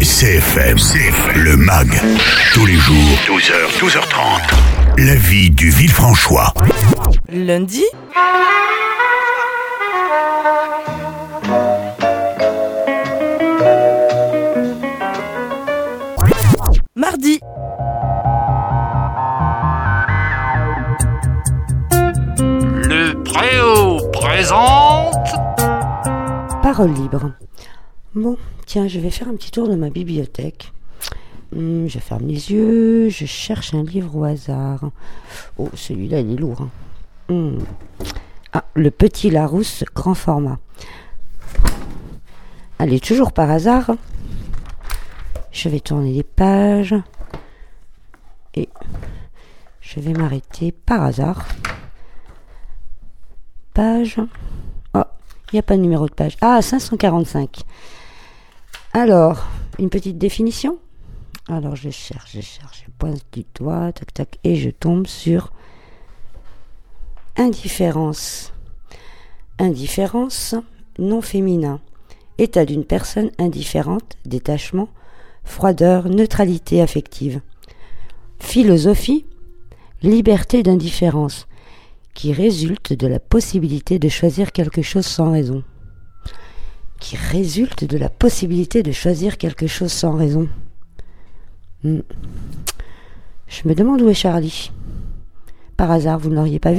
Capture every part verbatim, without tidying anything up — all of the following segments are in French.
C F M, C F M, le M A G, tous les jours, douze heures, douze heures trente. La vie du Villefranchois. Lundi. Mardi. Le Préau présente Parole libre. Bon, tiens, je vais faire un petit tour de ma bibliothèque. Hum, je ferme les yeux, je cherche un livre au hasard. Oh, celui-là, il est lourd. Hein. Hum. Ah, Le Petit Larousse, grand format. Allez, toujours par hasard. Je vais tourner les pages. Et je vais m'arrêter par hasard. Page. Oh, il n'y a pas de numéro de page. Ah, cinq cent quarante-cinq. Alors, une petite définition. Alors, je cherche, je cherche, je pointe du doigt, tac, tac, et je tombe sur indifférence. Indifférence, non féminin. État d'une personne indifférente, détachement, froideur, neutralité affective. Philosophie, liberté d'indifférence, qui résulte de la possibilité de choisir quelque chose sans raison. Qui résulte de la possibilité de choisir quelque chose sans raison. Hmm. Je me demande où est Charlie. Par hasard, vous ne l'auriez pas vu ?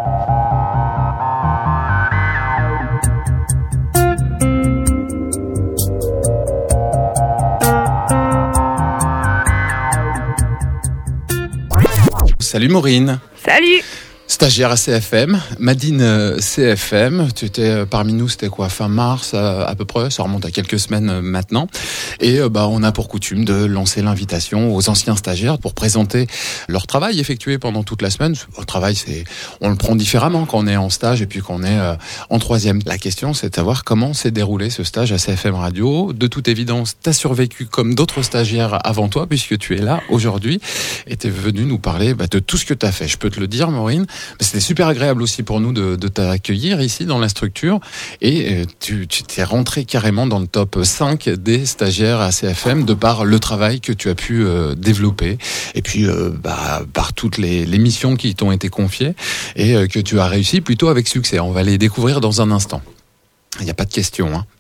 Salut Maureen. Salut. Stagiaire à C F M, Madine C F M, tu étais parmi nous, c'était quoi, fin mars à peu près, ça remonte à quelques semaines maintenant, et bah on a pour coutume de lancer l'invitation aux anciens stagiaires pour présenter leur travail effectué pendant toute la semaine. Le travail, c'est, on le prend différemment quand on est en stage et puis quand on est en troisième. La question, c'est de savoir comment s'est déroulé ce stage à C F M Radio. De toute évidence, t'as survécu comme d'autres stagiaires avant toi, puisque tu es là aujourd'hui, et t'es venu nous parler bah, de tout ce que t'as fait. Je peux te le dire, Maureen. C'était super agréable aussi pour nous de, de t'accueillir ici dans la structure, et euh, tu, tu t'es rentré carrément dans le top cinq des stagiaires à C F M de par le travail que tu as pu euh, développer et puis euh, bah, par toutes les, les missions qui t'ont été confiées et euh, que tu as réussi plutôt avec succès. On va les découvrir dans un instant. Il n'y a pas de question, hein.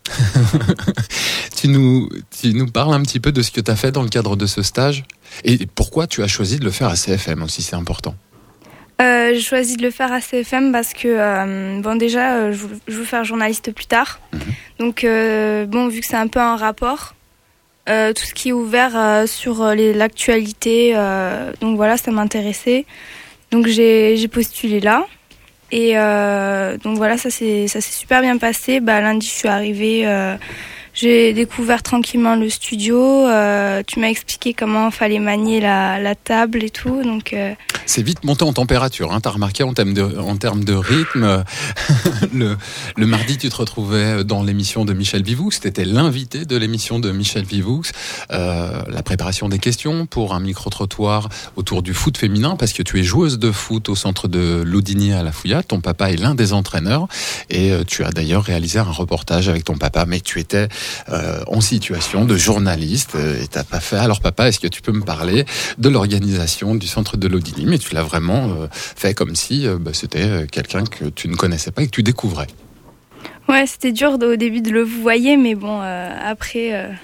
tu, nous, tu nous parles un petit peu de ce que tu as fait dans le cadre de ce stage et pourquoi tu as choisi de le faire à C F M aussi, c'est important. Euh, j'ai choisi de le faire à C F M parce que, euh, bon, déjà, euh, je, veux, je veux faire journaliste plus tard. Mmh. Donc, euh, bon, vu que c'est un peu un rapport, euh, tout ce qui est ouvert euh, sur les, l'actualité, euh, donc voilà, ça m'intéressait. Donc, j'ai, j'ai postulé là. Et euh, donc, voilà, ça s'est, ça s'est super bien passé. Bah, lundi, je suis arrivée. Euh, J'ai découvert tranquillement le studio. Euh, tu m'as expliqué comment fallait manier la, la table et tout. Donc, euh... c'est vite monté en température. Hein. T'as remarqué en termes de, en termes de rythme. le, le mardi, tu te retrouvais dans l'émission de Michel Vivoux. T'étais l'invité de l'émission de Michel Vivoux. Euh, la préparation des questions pour un micro-trottoir autour du foot féminin, parce que tu es joueuse de foot au centre de Laudigny à La Fouillade. Ton papa est l'un des entraîneurs. Et tu as d'ailleurs réalisé un reportage avec ton papa. Mais tu étais Euh, en situation de journaliste euh, et t'as pas fait. Alors papa, est-ce que tu peux me parler de l'organisation du centre de Laudigny? Mais tu l'as vraiment euh, fait comme si euh, bah, c'était euh, quelqu'un que tu ne connaissais pas et que tu découvrais. Ouais, c'était dur au début de le vous voyez, mais bon, euh, après... Euh...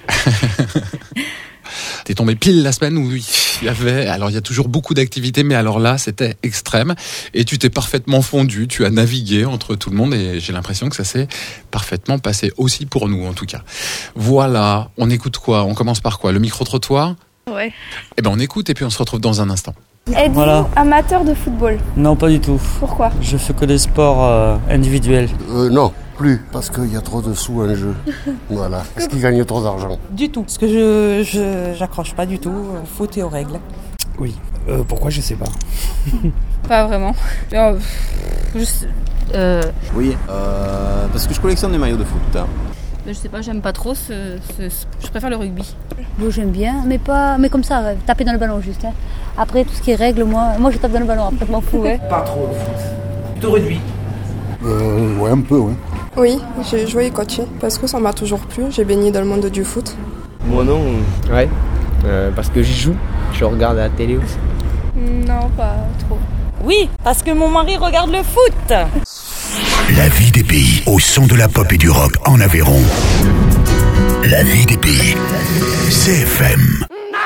T'es tombé pile la semaine où il y avait, alors il y a toujours beaucoup d'activités, mais alors là c'était extrême et tu t'es parfaitement fondu, tu as navigué entre tout le monde et j'ai l'impression que ça s'est parfaitement passé aussi pour nous en tout cas. Voilà, on écoute quoi? On commence par quoi? Le micro-trottoir? Ouais. Eh ben on écoute et puis on se retrouve dans un instant. Êtes-vous voilà. amateur de football? Non, pas du tout. Pourquoi? Je fais que des sports euh, individuels. Euh, non, plus, parce qu'il y a trop de sous en jeu. Voilà, parce qu'ils gagnent trop d'argent. Du tout, parce que je, je j'accroche pas du tout au foot et aux règles. Oui, euh, pourquoi je sais pas. Pas vraiment. Euh, juste, euh... Oui, euh, parce que je collectionne des maillots de foot. Hein. Je sais pas, j'aime pas trop, ce, ce, ce, je préfère le rugby. Moi j'aime bien, mais pas, mais comme ça, taper dans le ballon juste. Hein. Après tout ce qui est règle, moi, moi je tape dans le ballon, après je m'en fous. Ouais. Pas trop le foot. Plutôt rugby. Euh, ouais, un peu, ouais. Oui, j'ai joué et coaché parce que ça m'a toujours plu. J'ai baigné dans le monde du foot. Moi, Moi non, ouais, euh, parce que j'y joue, je regarde à la télé aussi. Non, pas trop. Oui, parce que mon mari regarde le foot. La vie des pays au son de la pop et du rock en Aveyron. La vie des pays. C F M.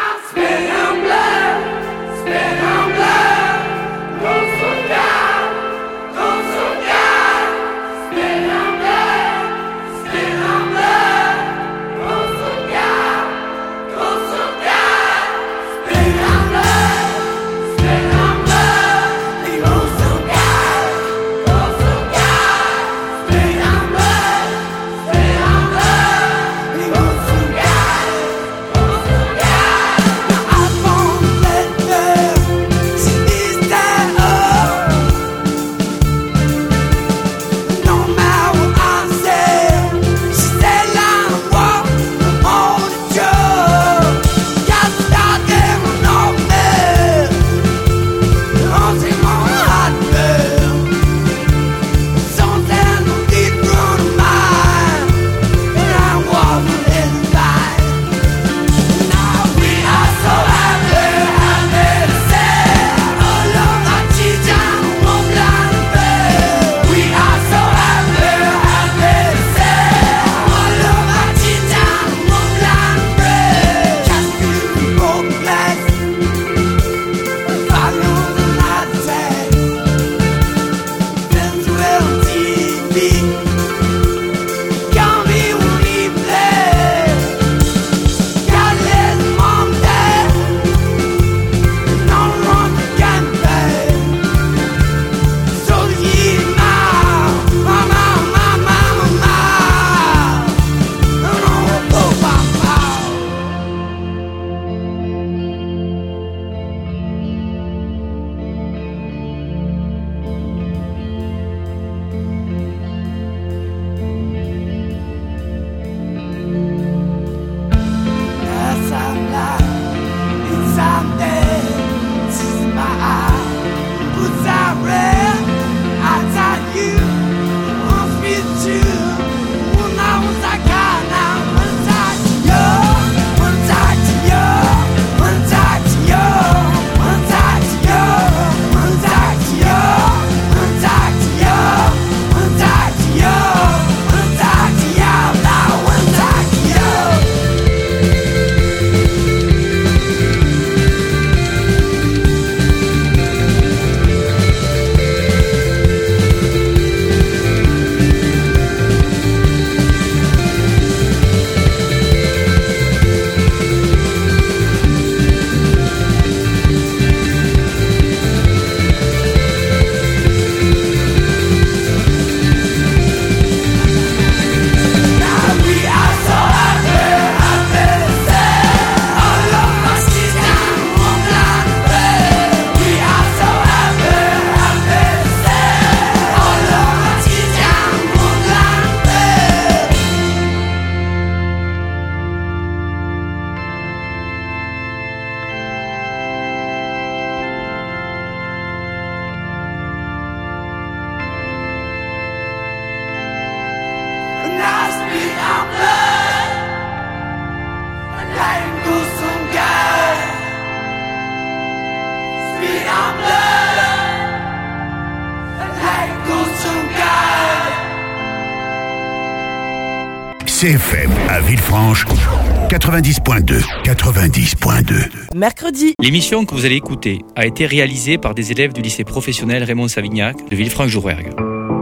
C F M à Villefranche, quatre-vingt-dix point deux. quatre-vingt-dix point deux. Mercredi. L'émission que vous allez écouter a été réalisée par des élèves du lycée professionnel Raymond Savignac de Villefranche-Rouergue.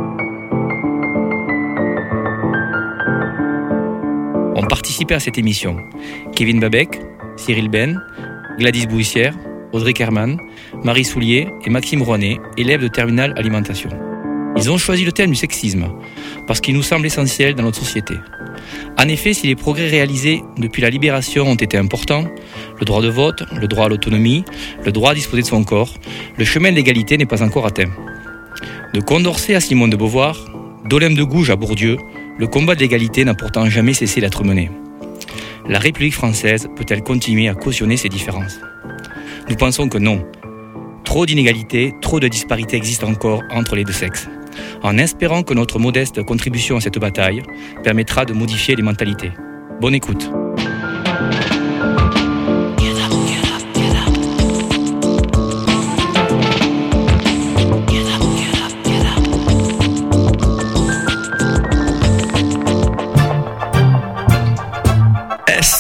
Ont participé à cette émission Kevin Babec, Cyril Ben, Gladys Bouissière, Audrey Kerman, Marie Soulier et Maxime Rouanet, élèves de terminale alimentation. Ils ont choisi le thème du sexisme parce qu'il nous semble essentiel dans notre société. En effet, si les progrès réalisés depuis la libération ont été importants, le droit de vote, le droit à l'autonomie, le droit à disposer de son corps, le chemin de l'égalité n'est pas encore atteint. De Condorcet à Simone de Beauvoir, d'Olympe de Gouges à Bourdieu, le combat de l'égalité n'a pourtant jamais cessé d'être mené. La République française peut-elle continuer à cautionner ces différences ? Nous pensons que non. Trop d'inégalités, trop de disparités existent encore entre les deux sexes. En espérant que notre modeste contribution à cette bataille permettra de modifier les mentalités. Bonne écoute.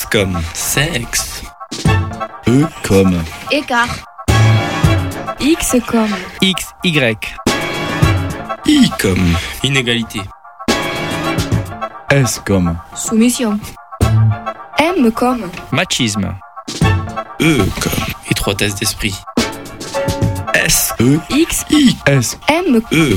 S comme sexe. E comme écart. X comme X, Y. I comme Inégalité. S comme soumission. M comme Machisme. E comme Étroitesse d'esprit. S E X I S M E.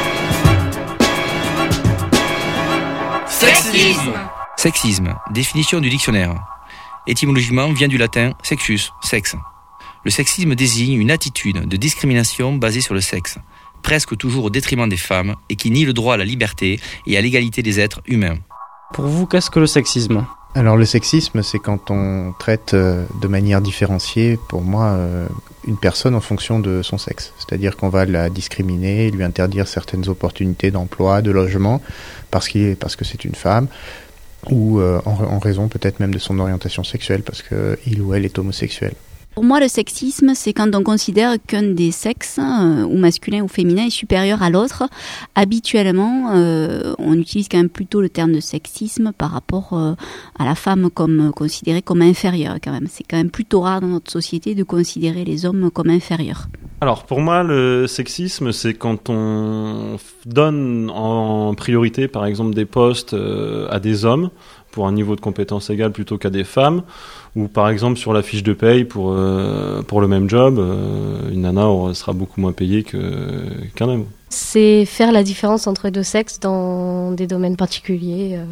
Sexisme. Sexisme, définition du dictionnaire. Étymologiquement vient du latin sexus, sexe. Le sexisme désigne une attitude de discrimination basée sur le sexe, presque toujours au détriment des femmes, et qui nie le droit à la liberté et à l'égalité des êtres humains. Pour vous, qu'est-ce que le sexisme ? Alors le sexisme, c'est quand on traite euh, de manière différenciée, pour moi, euh, une personne en fonction de son sexe. C'est-à-dire qu'on va la discriminer, lui interdire certaines opportunités d'emploi, de logement, parce, qu'il est, parce que c'est une femme, ou euh, en, en raison peut-être même de son orientation sexuelle, parce qu'il ou elle est homosexuel. Pour moi, le sexisme, c'est quand on considère qu'un des sexes, euh, ou masculin ou féminin, est supérieur à l'autre. Habituellement, euh, on utilise quand même plutôt le terme de sexisme par rapport euh, à la femme comme considérée comme inférieure. Quand même, c'est quand même plutôt rare dans notre société de considérer les hommes comme inférieurs. Alors pour moi, le sexisme, c'est quand on donne en priorité, par exemple, des postes euh, à des hommes pour un niveau de compétence égal plutôt qu'à des femmes, ou par exemple sur la fiche de paye pour euh, pour le même job, euh, une nana sera beaucoup moins payée que qu'un homme. C'est faire la différence entre deux sexes dans des domaines particuliers. Euh,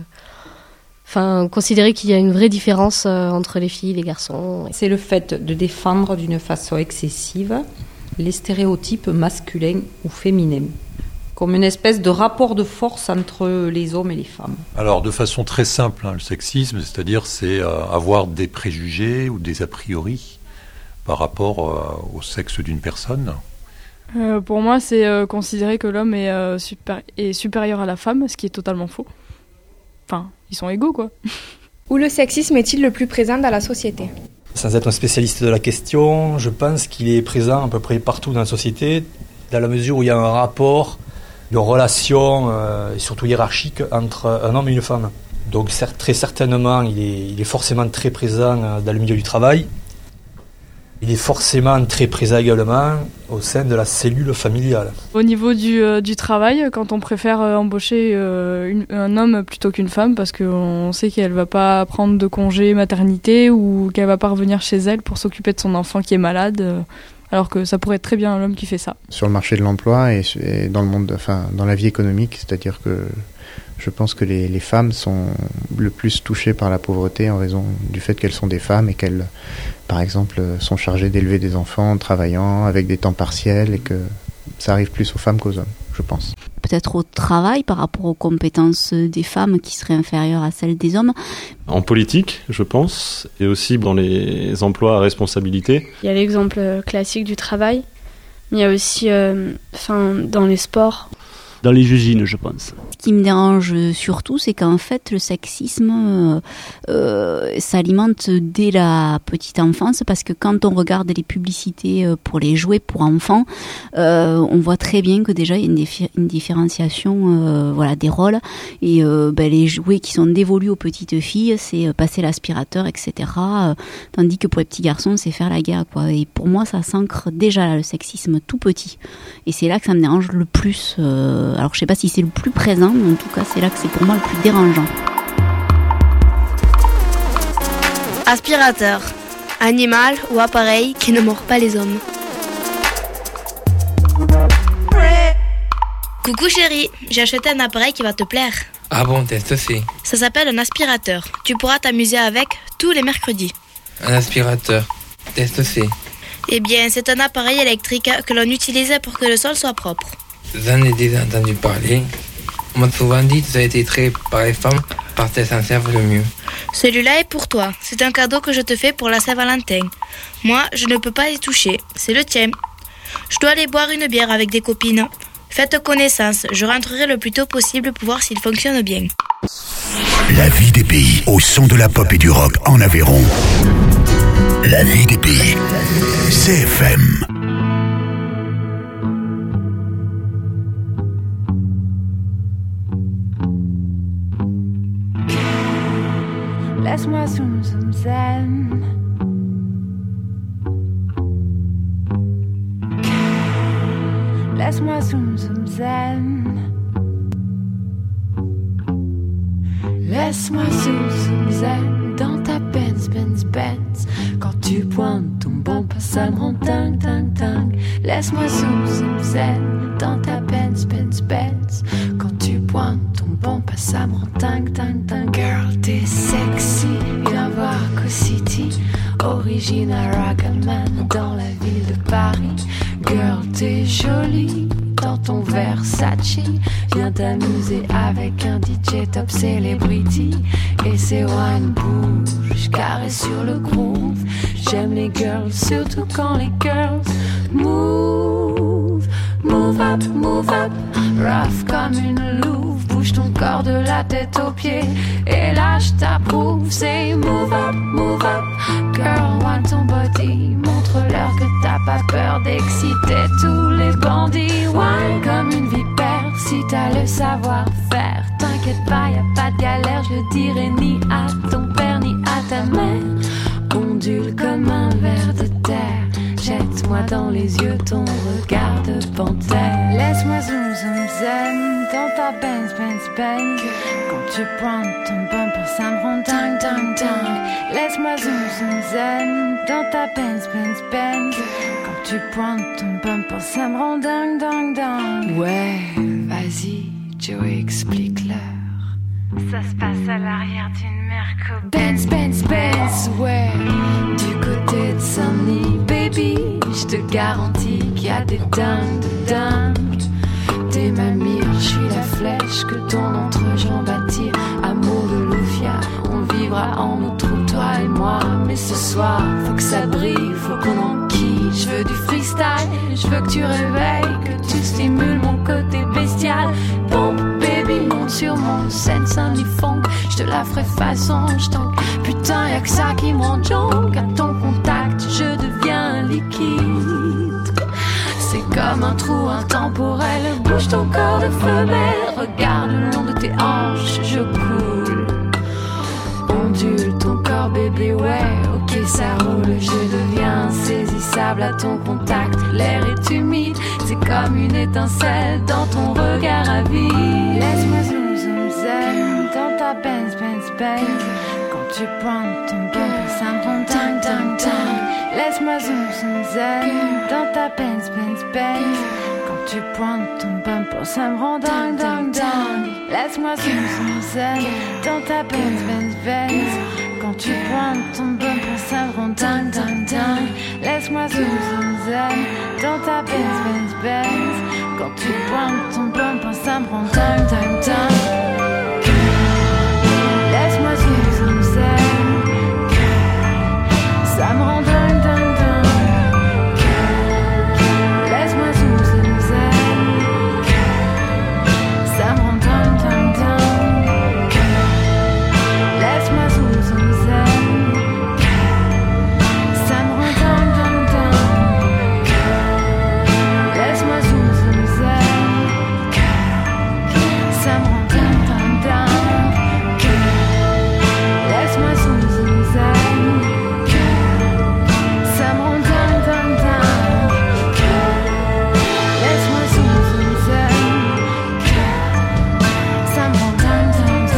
enfin, considérer qu'il y a une vraie différence euh, entre les filles et les garçons. C'est le fait de défendre d'une façon excessive les stéréotypes masculins ou féminins, comme une espèce de rapport de force entre les hommes et les femmes. Alors, de façon très simple, hein, le sexisme, c'est-à-dire c'est euh, avoir des préjugés ou des a priori par rapport euh, au sexe d'une personne. Euh, pour moi, c'est euh, considérer que l'homme est, euh, super- est supérieur à la femme, ce qui est totalement faux. Enfin, ils sont égaux, quoi. Où le sexisme est-il le plus présent dans la société ? Sans être un spécialiste de la question, je pense qu'il est présent à peu près partout dans la société, dans la mesure où il y a un rapport de relation, euh, et surtout hiérarchique, entre un homme et une femme. Donc certes, très certainement, il est, il est forcément très présent euh, dans le milieu du travail. Il est forcément très présent également au sein de la cellule familiale. Au niveau du, euh, du travail, quand on préfère euh, embaucher euh, une, un homme plutôt qu'une femme, parce qu'on sait qu'elle va pas prendre de congé maternité ou qu'elle va pas revenir chez elle pour s'occuper de son enfant qui est malade, euh, alors que ça pourrait être très bien l'homme qui fait ça. Sur le marché de l'emploi et, et dans le monde, enfin dans la vie économique, c'est-à-dire que je pense que les, les femmes sont le plus touchées par la pauvreté en raison du fait qu'elles sont des femmes et qu'elles, par exemple, sont chargées d'élever des enfants en travaillant avec des temps partiels et que ça arrive plus aux femmes qu'aux hommes, je pense. Peut-être au travail par rapport aux compétences des femmes qui seraient inférieures à celles des hommes. En politique, je pense, et aussi dans les emplois à responsabilité. Il y a l'exemple classique du travail, mais il y a aussi euh, enfin, dans les sports. Dans les usines, je pense. Ce qui me dérange surtout, c'est qu'en fait, le sexisme euh, euh, s'alimente dès la petite enfance, parce que quand on regarde les publicités pour les jouets pour enfants, euh, on voit très bien que déjà il y a une, défi- une différenciation euh, voilà, des rôles. Et euh, ben, les jouets qui sont dévolus aux petites filles, c'est passer l'aspirateur, et cetera. Euh, tandis que pour les petits garçons, c'est faire la guerre, quoi. Et pour moi, ça s'ancre déjà là, le sexisme tout petit. Et c'est là que ça me dérange le plus. Euh, Alors je sais pas si c'est le plus présent, mais en tout cas c'est là que c'est pour moi le plus dérangeant. Aspirateur. Animal ou appareil qui ne mord pas les hommes. Coucou chérie, j'ai acheté un appareil qui va te plaire. Ah bon, teste c'est. Ça s'appelle un aspirateur. Tu pourras t'amuser avec tous les mercredis. Un aspirateur. Teste c'est. Eh bien, c'est un appareil électrique que l'on utilise pour que le sol soit propre. J'en ai déjà entendu parler. On m'a souvent dit que ça a été créé par les femmes parce qu'elles s'en servent le mieux. Celui-là est pour toi. C'est un cadeau que je te fais pour la Saint-Valentin. Moi, je ne peux pas y toucher. C'est le tien. Je dois aller boire une bière avec des copines. Faites connaissance. Je rentrerai le plus tôt possible pour voir s'il fonctionne bien. La vie des pays au son de la pop et du rock en Aveyron. La vie des pays. C F M. Laisse-moi zoom, zoom, zoom zen. Laisse-moi zoom zoom zen. Laisse-moi zoom zoom zen dans ta Benz Benz Benz. Quand tu pointes ton bumper, ça me rend dingue dingue dingue. Laisse-moi zoom zoom zen dans ta Benz Benz Benz. Quand tu pointes ton bumper, ça me rend dingue dingue dingue. Girl, t'es sexy, viens voir Co-City. Original Ragaman dans la ville de Paris. Girl, t'es jolie dans ton Versace. Viens t'amuser avec un D J top celebrity. Et c'est wine bouge, carré sur le groove. J'aime les girls, surtout quand les girls move. Move up, move up, rough comme une louve. Bouge ton corps de la tête aux pieds. Et là je t'approuve, c'est move up, move up. Girl, want ton body. Montre-leur que t'as pas peur d'exciter tous les bandits. Wine comme une vipère, si t'as le savoir-faire. T'inquiète pas, y a pas de galère, je le dirai ni à ton père ni à ta mère. Ondule comme un ver de terre. Jette-moi dans les yeux ton regard de panthère. Laisse-moi zoom zoom zen dans ta Benz Benz Benz. Quand tu pointes ton bumper, ça me rend dingue dingue dingue. Laisse-moi zoom zoom zen dans ta Benz Benz Benz. Quand tu pointes ton bumper, ça me rend dingue dingue dingue. Ouais, vas-y, Joey, explique-leur. Ça se passe à l'arrière d'une Merco Benz, Benz, Benz, ouais. Du côté de Saint-Denis, baby, je te garantis qu'il y a des dingues de dingues. T'es ma mire, je suis la flèche que ton entrejambe attire. Amour de Lufia, on vivra en nos trous, toi et moi. Mais ce soir, faut que ça brille, faut qu'on enquille. Je veux du freestyle, je veux que tu réveilles, que tu stimules mon côté bestial. Pompe, baby, monte sur mon Seine-Saint-Denis funk. Je te la ferai façon, je t'en... Putain, y'a que ça qui me rend junk. À ton contact, je deviens liquide. C'est comme un trou intemporel. Bouge ton corps de femelle. Regarde le long de tes hanches, je coule. Ondule ton corps, bébé, ouais. Ok, ça roule, je deviens insaisissable à ton contact. L'air est humide, c'est comme une étincelle dans ton regard à vie. Laisse-moi zoom zoom zen dans ta Benz Benz Benz. Quand tu pointes ton bumper, ça me rend dingue dingue dingue. Laisse-moi zoom zoom zen dans ta Benz Benz Benz. Quand tu pointes ton bumper, ça me rend dingue dingue dingue. Laisse-moi zoom zoom zen dans ta Benz Benz Benz. Quand tu pointes ton bumper, ça me rend dingue dingue dingue. Laisse-moi zoom zoom zen dans ta Benz Benz Benz. Quand tu pointes ton bumper, ça me rend dingue dingue dingue. Laisse-moi zoom zoom zen, ça me rend dingue dingue dingue. Laisse-moi zoom zoom zen, ça me rend dingue dingue dingue. Laisse-moi zoom zoom zen, ça me rend dingue dingue dingue. Laisse-moi zoom zoom zen, ça me rend dingue dingue dingue. Laisse-moi zoom zoom zen, ça me rend dingue dingue dingue. Laisse-moi zoom zoom zen, ça me rend dingue dingue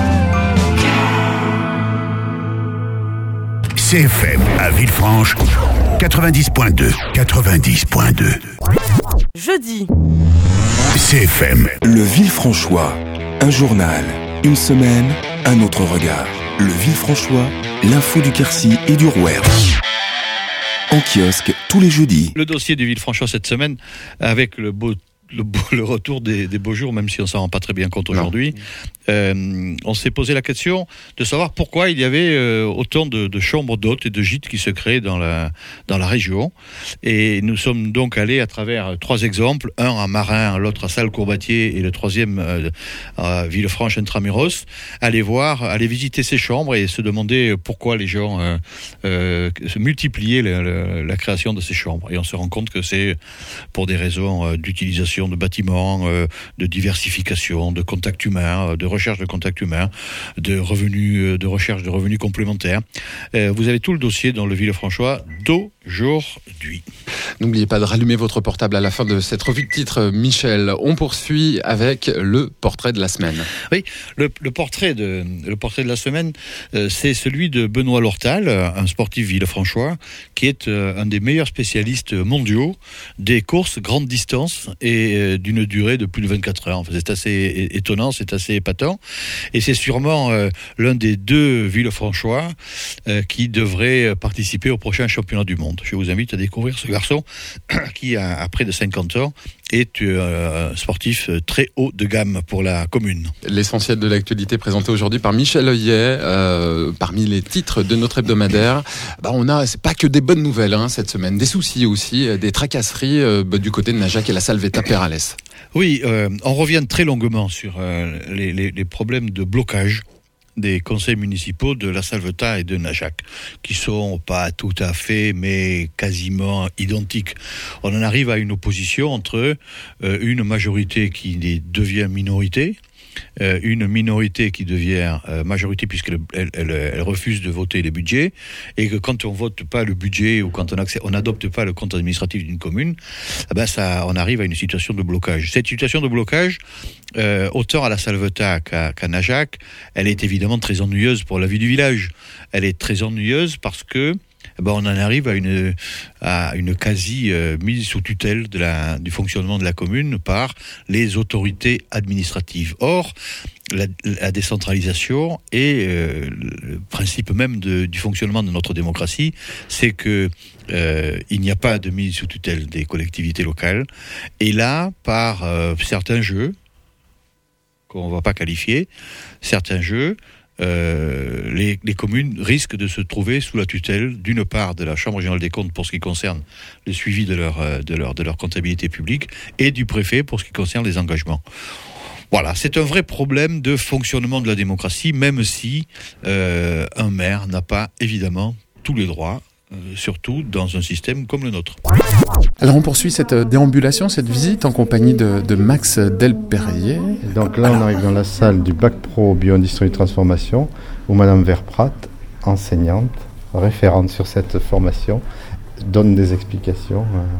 dingue. C F M à Villefranche, quatre-vingt-dix point deux. quatre-vingt-dix point deux. Jeudi. C F M. Le Villefranchois. Un journal, une semaine, un autre regard. Le Villefranchois, l'info du Quercy et du Rouergue. En kiosque tous les jeudis. Le dossier du Villefranchois cette semaine, avec le beau Le, le retour des, des beaux jours, même si on s'en rend pas très bien compte aujourd'hui, euh, on s'est posé la question de savoir pourquoi il y avait euh, autant de, de chambres d'hôtes et de gîtes qui se créaient dans la, dans la région. Et nous sommes donc allés à travers trois exemples, un à Marin, l'autre à Salles-Courbatier et le troisième euh, à Villefranche Intramuros, aller voir, aller visiter ces chambres et se demander pourquoi les gens euh, euh, se multipliaient la, la, la création de ces chambres. Et on se rend compte que c'est pour des raisons euh, d'utilisation rénovation de bâtiments, euh, de diversification, de contact humain, de recherche de contact humain, de revenus, de recherche de revenus complémentaires. Euh, vous avez tout le dossier dans le Villefranchois d'aujourd'hui. N'oubliez pas de rallumer votre portable à la fin de cette revue de titre, Michel. On poursuit avec le portrait de la semaine. Oui, le, le portrait de le portrait de la semaine, euh, c'est celui de Benoît Lortal, un sportif villefranchois, qui est euh, un des meilleurs spécialistes mondiaux des courses grande distance et euh, d'une durée de plus de vingt-quatre heures. Enfin, c'est assez étonnant, c'est assez épatant, et c'est sûrement euh, l'un des deux Villefranchois euh, qui devrait participer au prochain championnat du monde. Je vous invite à découvrir ce garçon qui a, a près de cinquante ans, est euh, un sportif très haut de gamme pour la commune. L'essentiel de l'actualité présenté aujourd'hui par Michel Heuillet, euh, parmi les titres de notre hebdomadaire. Bah on a, c'est pas que des bonnes nouvelles hein, cette semaine, des soucis aussi, des tracasseries euh, bah, du côté de Najac et la Salvetat Perales. Oui, euh, on revient très longuement sur euh, les, les, les problèmes de blocage des conseils municipaux de la Salvetat et de Najac, qui sont pas tout à fait, mais quasiment identiques. On en arrive à une opposition entre euh, une majorité qui devient minorité, euh, une minorité qui devient euh, majorité puisqu'elle elle, elle, elle refuse de voter les budgets, et que quand on vote pas le budget ou quand on accepte, on n'adopte pas le compte administratif d'une commune, eh ben ça, on arrive à une situation de blocage. Cette situation de blocage, euh, autant à la Salvetat qu'à, qu'à Najac, elle est évidemment très ennuyeuse pour la vie du village. Elle est très ennuyeuse parce que ben on en arrive à une, à une quasi euh, mise sous tutelle de la, du fonctionnement de la commune par les autorités administratives. Or, la, la décentralisation et euh, le principe même de, du fonctionnement de notre démocratie, c'est que euh, il n'y a pas de mise sous tutelle des collectivités locales. Et là, par euh, certains jeux, qu'on ne va pas qualifier, certains jeux, Euh, les, les communes risquent de se trouver sous la tutelle d'une part de la Chambre générale des comptes pour ce qui concerne le suivi de leur, de leur, de leur comptabilité publique et du préfet pour ce qui concerne les engagements. Voilà, c'est un vrai problème de fonctionnement de la démocratie, même si euh, un maire n'a pas évidemment tous les droits, euh, surtout dans un système comme le nôtre. Alors on poursuit cette déambulation, cette visite en compagnie de, de Max Delperrier. Donc là on arrive dans la salle du bac pro bio-industrie de transformation où Madame Verprat, enseignante, référente sur cette formation, donne des explications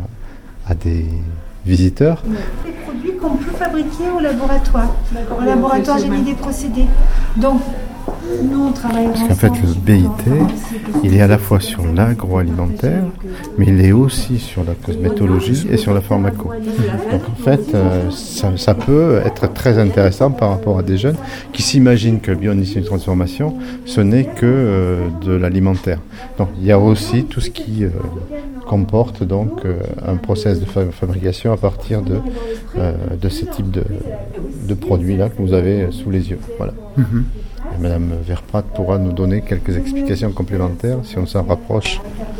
à des visiteurs. Les produits qu'on peut fabriquer au laboratoire, au laboratoire génie des procédés. Donc nous on travaille Parce qu'en fait le B I T, il est à la fois sur l'agroalimentaire, mais il est aussi sur la cosmétologie et sur la pharmaco. Donc en fait, euh, ça, ça peut être très intéressant par rapport à des jeunes qui s'imaginent que bio-industrie de transformation, ce n'est que euh, de l'alimentaire. Donc il y a aussi tout ce qui euh, comporte donc euh, un process de fa- fabrication à partir de, euh, de ce type de, de produits-là que vous avez sous les yeux. Voilà. Mm-hmm. Et Madame Verprat pourra nous donner quelques explications complémentaires si on s'en rapproche.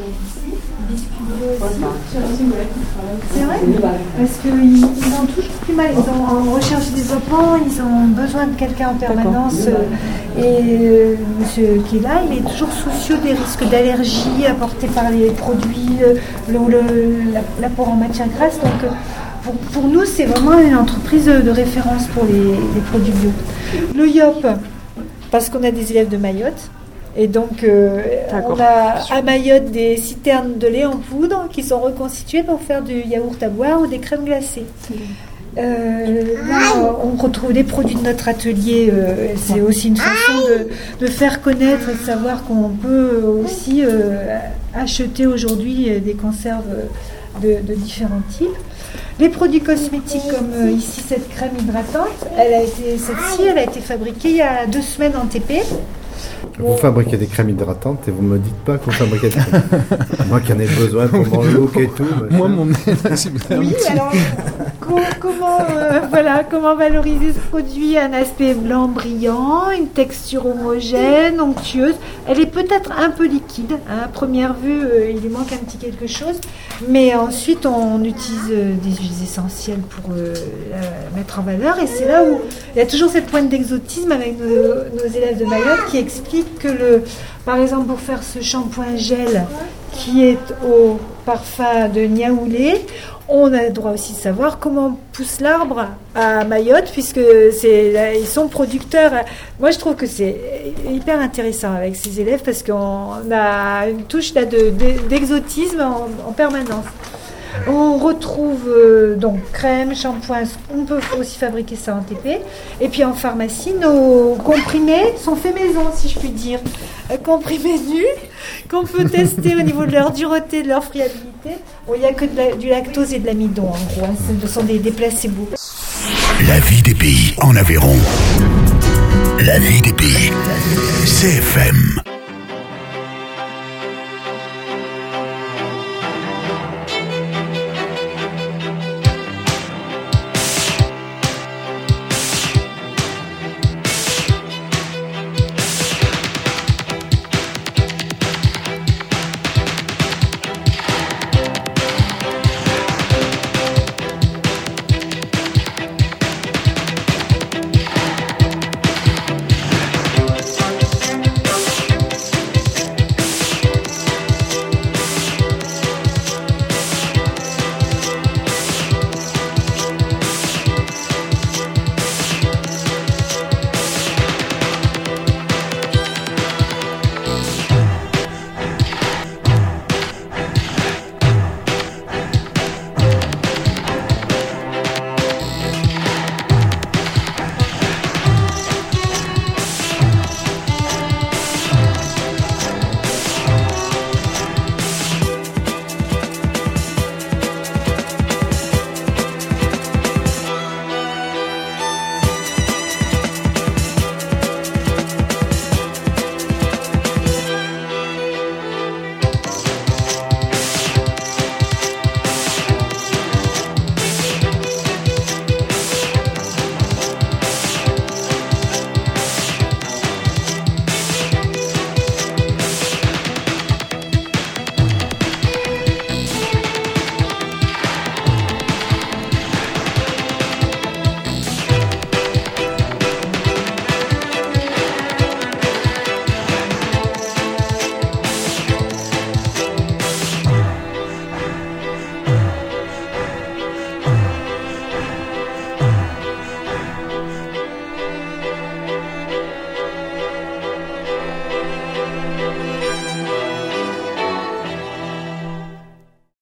C'est vrai, parce qu'ils ont toujours plus mal, ils ont en recherche et développement, ils ont besoin de quelqu'un en permanence. Et euh, monsieur qui est là, il est toujours soucieux des risques d'allergie apportés par les produits, le, le, l'apport en matière grasse. Donc pour, pour nous, c'est vraiment une entreprise de référence pour les, les produits bio. Le I O P, parce qu'on a des élèves de Mayotte. Et donc, euh, on a à Mayotte des citernes de lait en poudre qui sont reconstituées pour faire du yaourt à boire ou des crèmes glacées. Euh, là, on retrouve des produits de notre atelier. Euh, c'est aussi une façon de, de faire connaître et de savoir qu'on peut aussi euh, acheter aujourd'hui des conserves de, de différents types. Les produits cosmétiques comme euh, ici cette crème hydratante, elle a été, celle-ci, elle a été fabriquée il y a deux semaines en T P. Vous oh. fabriquez des crèmes hydratantes et vous me dites pas que vous fabriquez des crèmes. Moi qui en ai besoin pour mon look et tout. Moi, mon nez, c'est oui, alors, co- comment, euh, voilà, comment valoriser ce produit? Un aspect blanc brillant, une texture homogène, onctueuse. Elle est peut-être un peu liquide. Hein. À première vue, euh, il lui manque un petit quelque chose. Mais ensuite, on utilise euh, des huiles essentielles pour euh, la mettre en valeur. Et c'est là où il y a toujours cette pointe d'exotisme avec nos, nos élèves de Mayotte qui expliquent que, le, par exemple, pour faire ce shampoing gel qui est au parfum de Niaoulé, on a le droit aussi de savoir comment pousse l'arbre à Mayotte, puisque c'est, ils sont producteurs. Moi, je trouve que c'est hyper intéressant avec ces élèves, parce qu'on a une touche là de, de, d'exotisme en, en permanence. On retrouve euh, donc crème, shampoing, on peut aussi fabriquer ça en T P. Et puis en pharmacie, nos comprimés sont faits maison, si je puis dire. Euh, comprimés nus, qu'on peut tester au niveau de leur dureté, de leur friabilité. Bon, il n'y a que de la, du lactose et de l'amidon, en gros. Hein. Ce sont des, des placebos. La vie des pays en Aveyron. La vie des pays. C F M.